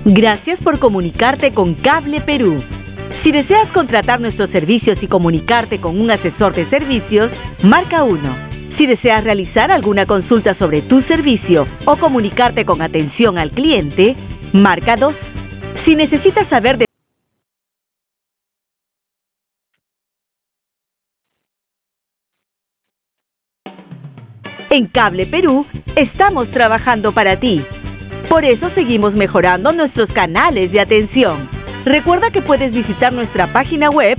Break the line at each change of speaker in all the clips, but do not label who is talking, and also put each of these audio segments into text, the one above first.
Gracias por comunicarte con Cable Perú. Si deseas contratar nuestros servicios y comunicarte con un asesor de servicios, marca 1. Si deseas realizar alguna consulta sobre tu servicio o comunicarte con atención al cliente, marca 2. Si necesitas saber de En Cable Perú, estamos trabajando para ti. Por eso seguimos mejorando nuestros canales de atención. Recuerda que puedes visitar nuestra página web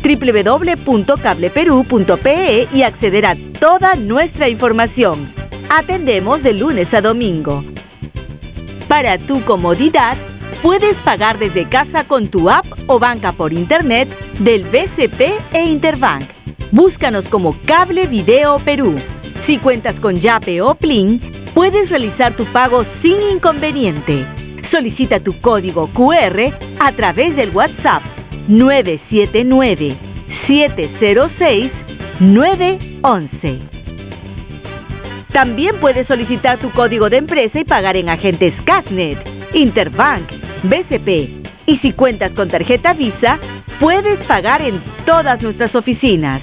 www.cableperú.pe y acceder a toda nuestra información. Atendemos de lunes a domingo. Para tu comodidad, puedes pagar desde casa con tu app o banca por internet del BCP e Interbank. Búscanos como Cable Video Perú. Si cuentas con Yape o Plin, puedes realizar tu pago sin inconveniente. Solicita tu código QR a través del WhatsApp 979-706-911. También puedes solicitar tu código de empresa y pagar en agentes Casnet, Interbank, BCP. Y si cuentas con tarjeta Visa, puedes pagar en todas nuestras oficinas.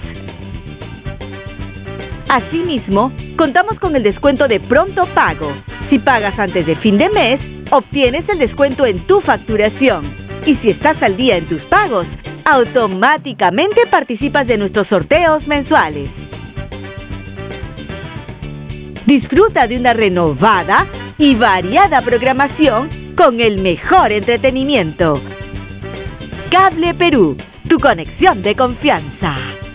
Asimismo, contamos con el descuento de pronto pago. Si pagas antes de fin de mes, obtienes el descuento en tu facturación. Y si estás al día en tus pagos, automáticamente participas de nuestros sorteos mensuales. Disfruta de una renovada y variada programación con el mejor entretenimiento. Cable Perú, tu conexión de confianza.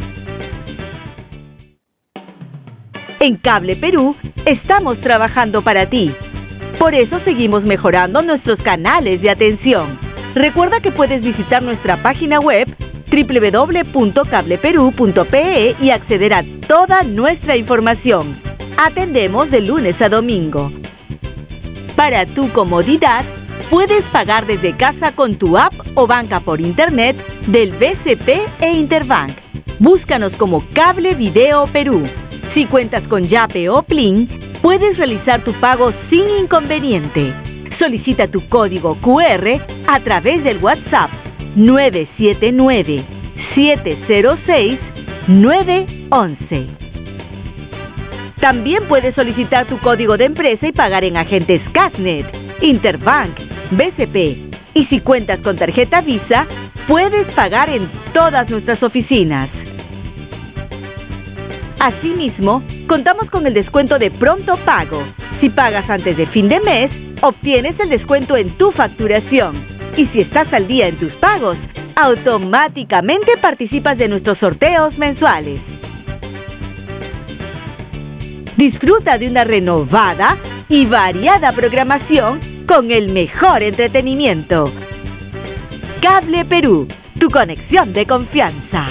En Cable Perú, estamos trabajando para ti. Por eso seguimos mejorando nuestros canales de atención. Recuerda que puedes visitar nuestra página web www.cableperú.pe y acceder a toda nuestra información. Atendemos de lunes a domingo. Para tu comodidad, puedes pagar desde casa con tu app o banca por internet del BCP e Interbank. Búscanos como Cable Video Perú. Si cuentas con Yape o Plin, puedes realizar tu pago sin inconveniente. Solicita tu código QR a través del WhatsApp 979-706-911. También puedes solicitar tu código de empresa y pagar en agentes Casnet, Interbank, BCP. Y si cuentas con tarjeta Visa, puedes pagar en todas nuestras oficinas. Asimismo, contamos con el descuento de pronto pago. Si pagas antes de fin de mes, obtienes el descuento en tu facturación. Y si estás al día en tus pagos, automáticamente participas de nuestros sorteos mensuales. Disfruta de una renovada y variada programación con el mejor entretenimiento. Cable Perú, tu conexión de confianza.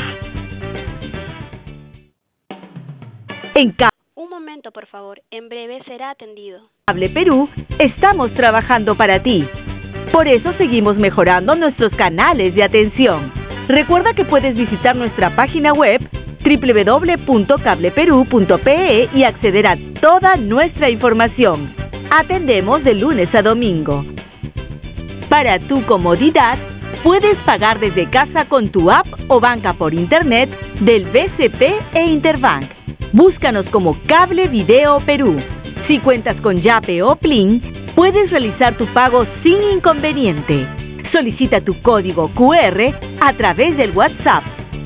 Un momento, por favor. En breve será atendido.
Cable Perú, estamos trabajando para ti. Por eso seguimos mejorando nuestros canales de atención. Recuerda que puedes visitar nuestra página web www.cableperú.pe y acceder a toda nuestra información. Atendemos de lunes a domingo. Para tu comodidad, puedes pagar desde casa con tu app o banca por internet del BCP e Interbank. Búscanos como Cable Video Perú. Si cuentas con Yape o Plin, puedes realizar tu pago sin inconveniente. Solicita tu código QR a través del WhatsApp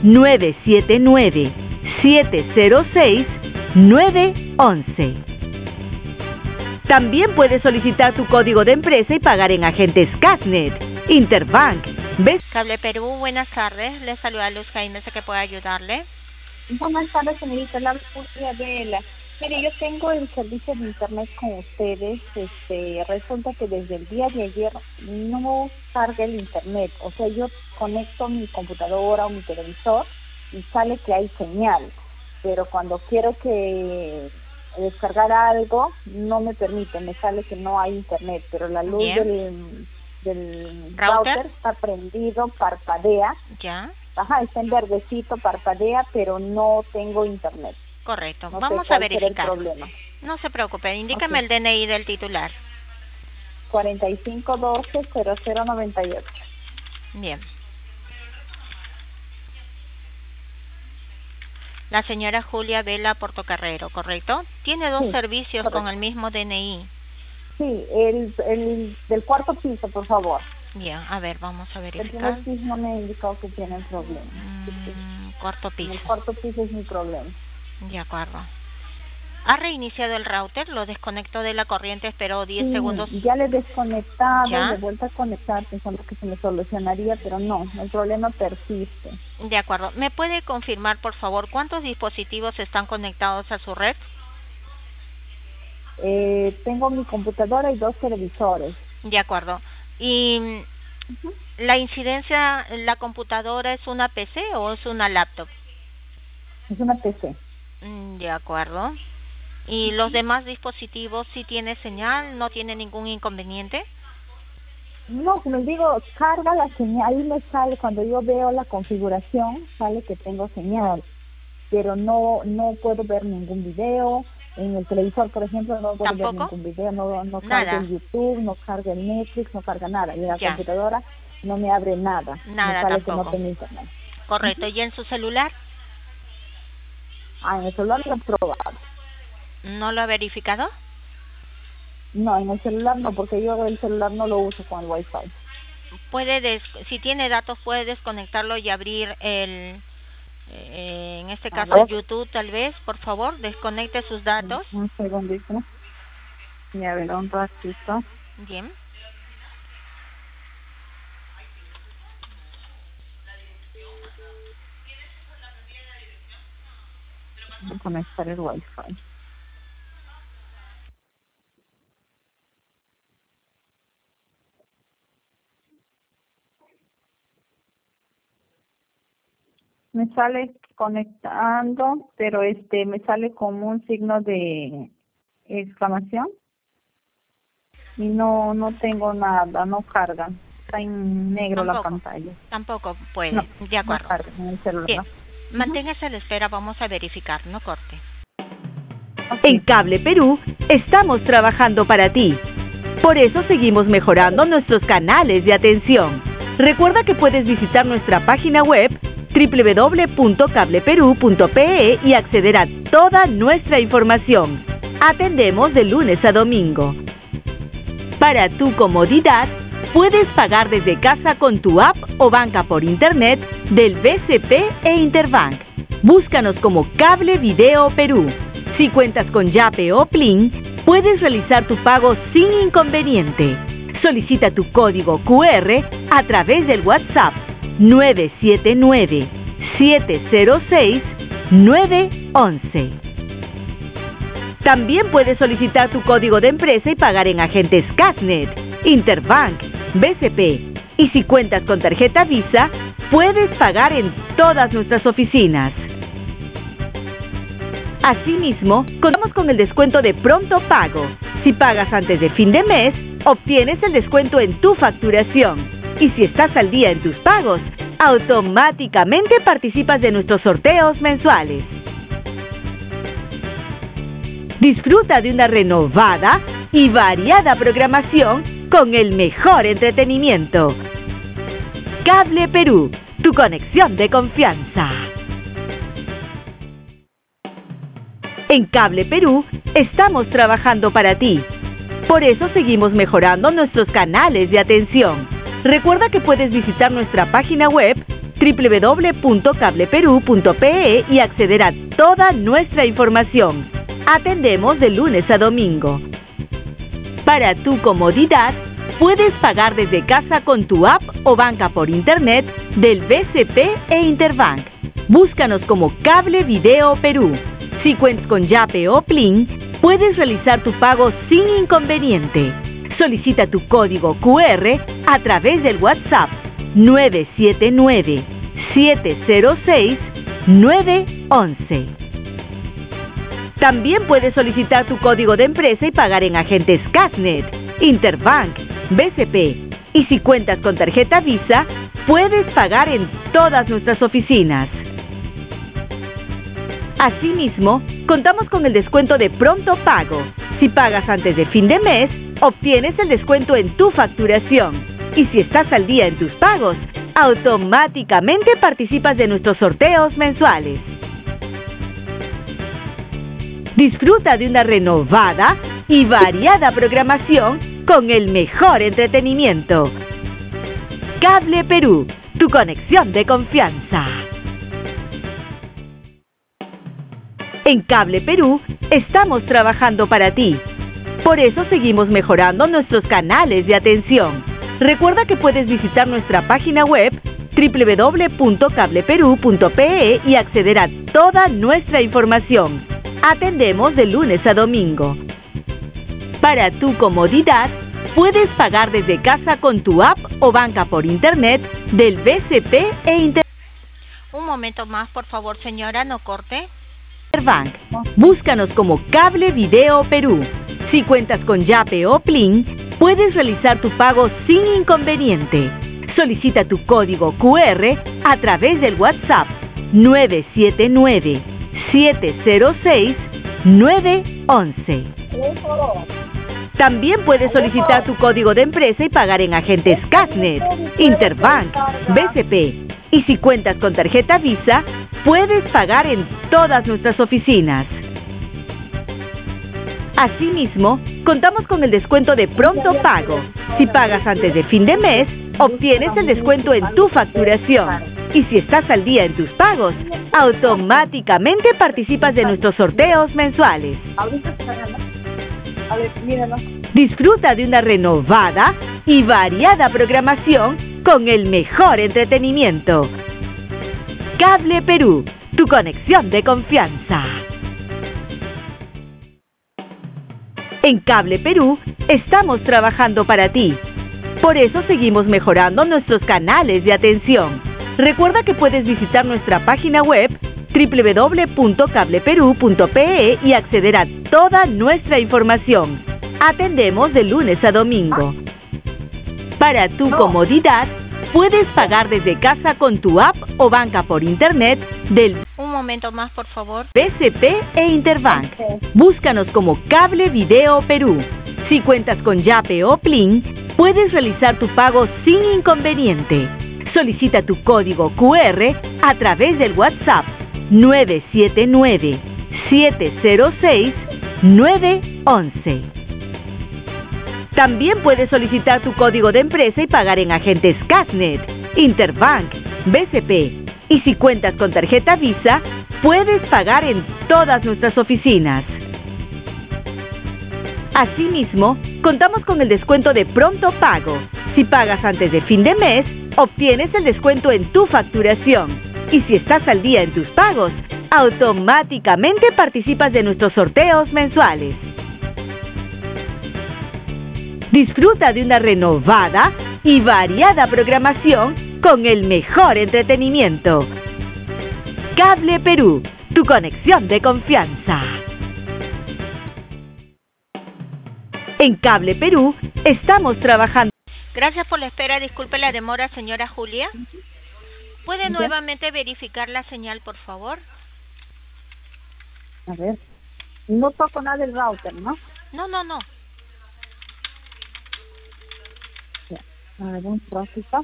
979-706-911. También puedes solicitar tu código de empresa y pagar en agentes Casnet, Interbank,
Cable Perú, buenas tardes. Le saluda Luz Jaime, ¿sé que puede ayudarle?
Buenas tardes, señorita. La Vela. Mire, yo tengo el servicio de internet con ustedes. Resulta que desde el día de ayer no carga el internet. O sea, yo conecto mi computadora o mi televisor y sale que hay señal. Pero cuando quiero que descargar algo, no me permite. Me sale que no hay internet. Pero la luz del router está prendido, parpadea.
Ya.
Ajá, está en verdecito, parpadea, pero no tengo internet.
Correcto.
No
Vamos
sé
a
cuál será
verificar.
el problema.
No se preocupe, indícame el DNI del titular.
4512-0098.
Bien. La señora Julia Vela Portocarrero, ¿correcto? Tiene dos
Sí,
servicios
correcto.
con el mismo DNI.
Sí, el del cuarto piso, por favor.
Bien, a ver, vamos a
El
verificar.
primer piso no me ha indicado que tiene problema.
Cuarto
En el
piso.
cuarto piso es mi problema.
De acuerdo. ¿Ha reiniciado el router? Lo desconectó de la corriente, esperó 10
Sí,
segundos.
ya le he desconectado,
¿Ya?
de vuelta a conectar, pensando que se me solucionaría, pero no, el problema persiste.
De acuerdo. ¿Me puede confirmar, por favor, cuántos dispositivos están conectados a su red?
Tengo mi computadora y 2 televisores.
De acuerdo. ¿Y la incidencia, la computadora es una PC o es una laptop?
Es una PC.
De acuerdo. ¿Y los demás dispositivos sí tiene señal? ¿No tiene ningún inconveniente?
No, como les digo, carga la señal, ahí me sale, cuando yo veo la configuración, sale que tengo señal, pero no puedo ver ningún video. En el televisor, por ejemplo, no puedo ver
¿Tampoco?
ningún video, no
Nada.
carga el YouTube, no carga el Netflix, no carga nada. Y en la
Ya.
computadora no me abre nada.
Nada
me sale
tampoco.
que no tengo internet.
Correcto. ¿Y en su celular?
En el celular lo he probado.
¿No lo ha verificado?
No, en el celular no, porque yo el celular no lo uso con el Wi-Fi.
Si tiene datos, puede desconectarlo y abrir en este caso,
ver.
YouTube, tal vez, por favor, desconecte sus datos.
Un segundito. Y a ver, un ratito.
Bien.
Voy a conectar el Wi-Fi. Me sale conectando, pero me sale como un signo de exclamación y no tengo nada, no carga. Está en negro la
Tampoco.
pantalla.
Tampoco puede.
No,
De acuerdo.
no carga en el celular.
Bien. Manténgase a la espera, vamos a verificar, no corte.
En Cable Perú estamos trabajando para ti. Por eso seguimos mejorando nuestros canales de atención. Recuerda que puedes visitar nuestra página web www.cableperú.pe y acceder a toda nuestra información. Atendemos de lunes a domingo. Para tu comodidad, puedes pagar desde casa con tu app o banca por internet del BCP e Interbank. Búscanos como Cable Video Perú. Si cuentas con Yape o Plin, puedes realizar tu pago sin inconveniente. Solicita tu código QR a través del WhatsApp 979-706-911. También puedes solicitar tu código de empresa y pagar en agentes Casnet, Interbank, BCP. Y si cuentas con tarjeta Visa, puedes pagar en todas nuestras oficinas. Asimismo, contamos con el descuento de pronto pago. Si pagas antes de fin de mes, obtienes el descuento en tu facturación. Y si estás al día en tus pagos, automáticamente participas de nuestros sorteos mensuales. Disfruta de una renovada y variada programación con el mejor entretenimiento. Cable Perú, tu conexión de confianza. En Cable Perú estamos trabajando para ti. Por eso seguimos mejorando nuestros canales de atención. Recuerda que puedes visitar nuestra página web www.cableperú.pe y acceder a toda nuestra información. Atendemos de lunes a domingo. Para tu comodidad, puedes pagar desde casa con tu app o banca por internet del BCP e Interbank. Búscanos como Cable Video Perú. Si cuentas con Yape o Plin, puedes realizar tu pago sin inconveniente. Solicita tu código QR a través del WhatsApp 979-706-911. También puedes solicitar tu código de empresa y pagar en agentes Casnet, Interbank, BCP. Y si cuentas con tarjeta Visa, puedes pagar en todas nuestras oficinas. Asimismo, contamos con el descuento de pronto pago. Si pagas antes de fin de mes, obtienes el descuento en tu facturación. Y si estás al día en tus pagos, automáticamente participas de nuestros sorteos mensuales. Disfruta de una renovada y variada programación con el mejor entretenimiento. Cable Perú, tu conexión de confianza. En Cable Perú estamos trabajando para ti. Por eso seguimos mejorando nuestros canales de atención. Recuerda que puedes visitar nuestra página web www.cableperú.pe y acceder a toda nuestra información. Atendemos de lunes a domingo. Para tu comodidad, puedes pagar desde casa con tu app o banca por internet del BCP e Interbank.
Un momento más, por favor, señora, no corte.
Búscanos como Cable Video Perú. Si cuentas con Yape o Plin, puedes realizar tu pago sin inconveniente. Solicita tu código QR a través del WhatsApp 979-706-911. También puedes solicitar tu código de empresa y pagar en agentes Casnet, Interbank, BCP. Y si cuentas con tarjeta Visa, puedes pagar en todas nuestras oficinas. Asimismo, contamos con el descuento de pronto pago. Si pagas antes de fin de mes, obtienes el descuento en tu facturación. Y si estás al día en tus pagos, automáticamente participas de nuestros sorteos mensuales. Disfruta de una renovada y variada programación con el mejor entretenimiento. Cable Perú, tu conexión de confianza. En Cable Perú estamos trabajando para ti. Por eso seguimos mejorando nuestros canales de atención. Recuerda que puedes visitar nuestra página web www.cableperú.pe y acceder a toda nuestra información. Atendemos de lunes a domingo. Para tu comodidad, puedes pagar desde casa con tu app o banca por internet del
Un momento más, por favor.
BCP e Interbank. Búscanos como Cable Video Perú. Si cuentas con Yape o Plin, puedes realizar tu pago sin inconveniente. Solicita tu código QR a través del WhatsApp 979-706-911. También puedes solicitar tu código de empresa y pagar en agentes Casnet, Interbank, BCP. Y si cuentas con tarjeta Visa, puedes pagar en todas nuestras oficinas. Asimismo, contamos con el descuento de pronto pago. Si pagas antes de fin de mes, obtienes el descuento en tu facturación. Y si estás al día en tus pagos, automáticamente participas de nuestros sorteos mensuales. Disfruta de una renovada y variada programación con el mejor entretenimiento. Cable Perú, tu conexión de confianza. En Cable Perú estamos trabajando.
Gracias por la espera. Disculpe la demora, señora Julia. ¿Puede nuevamente verificar la señal, por favor?
A ver. No toco nada del router, ¿no?
No.
Ya. A ver, un trocito.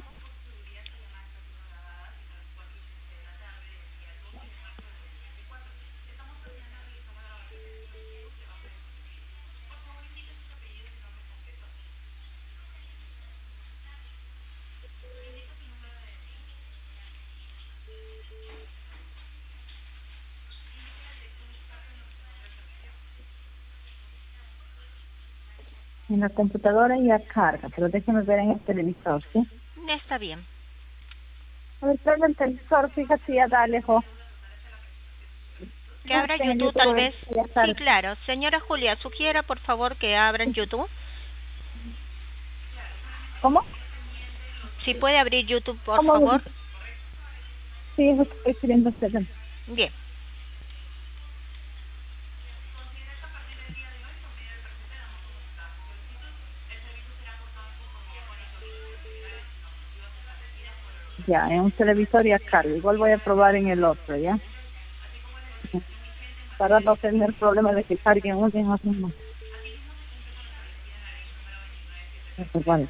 En la computadora ya carga, pero déjeme ver en el televisor, ¿sí?
Está bien.
A ver, prende el televisor, fíjate, ya dale, jo.
Que abra YouTube, tal vez. Sí, claro. Señora Julia, sugiera, por favor, que abran YouTube.
¿Cómo?
Si puede abrir YouTube, por
¿Cómo?
favor.
Sí, eso estoy pidiendo hacer.
Bien.
Ya, en un televisor ya carga. Igual voy a probar en el otro, ¿ya? Para no tener problema de que carguen uno y otro no. Vale.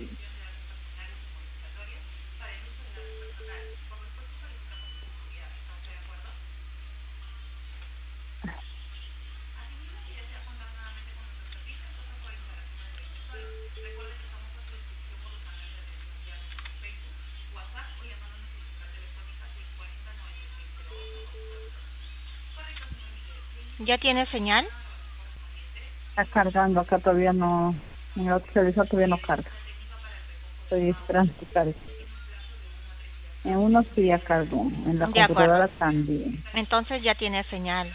¿Ya tiene señal?
Está cargando, acá todavía no, en el otro televisor todavía no carga. Estoy esperando que cargue. En uno sí ya cargó, en la
De
computadora
acuerdo.
también.
Entonces ya tiene señal.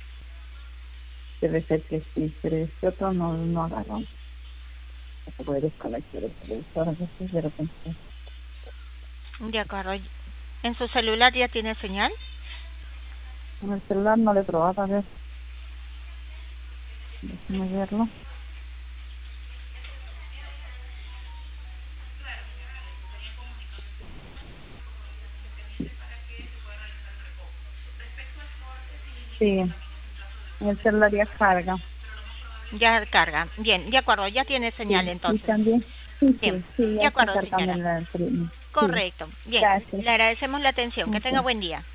Debe ser que sí, pero este otro no agarró. No se puede desconectar el televisor, a veces de repente.
De acuerdo. ¿En su celular ya tiene señal?
En el celular no le he probado, a ver. Déjame verlo. Sí, en el celular ya carga.
Ya carga. Bien, de acuerdo, ya tiene señal
Sí, y
entonces.
también. Sí,
Bien,
sí,
de
ya está
acuerdo,
cargando
señora.
en la. Sí,
Correcto. Bien,
gracias.
le agradecemos la atención. Que tenga
Ok.
buen día.